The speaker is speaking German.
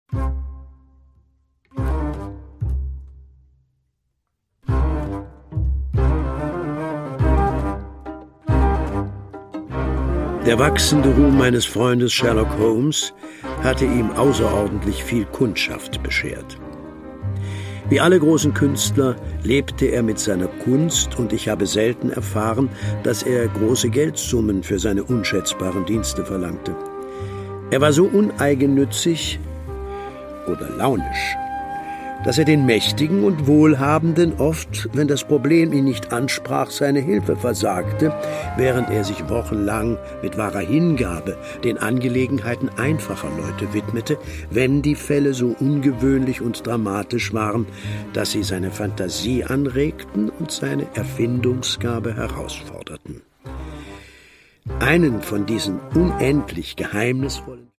Der wachsende Ruhm meines Freundes Sherlock Holmes hatte ihm außerordentlich viel Kundschaft beschert. Wie alle großen Künstler lebte er mit seiner Kunst, und ich habe selten erfahren, dass er große Geldsummen für seine unschätzbaren Dienste verlangte. Er war so uneigennützig oder launisch, dass er den Mächtigen und Wohlhabenden oft, wenn das Problem ihn nicht ansprach, seine Hilfe versagte, während er sich wochenlang mit wahrer Hingabe den Angelegenheiten einfacher Leute widmete, wenn die Fälle so ungewöhnlich und dramatisch waren, dass sie seine Fantasie anregten und seine Erfindungsgabe herausforderten. Einen von diesen unendlich geheimnisvollen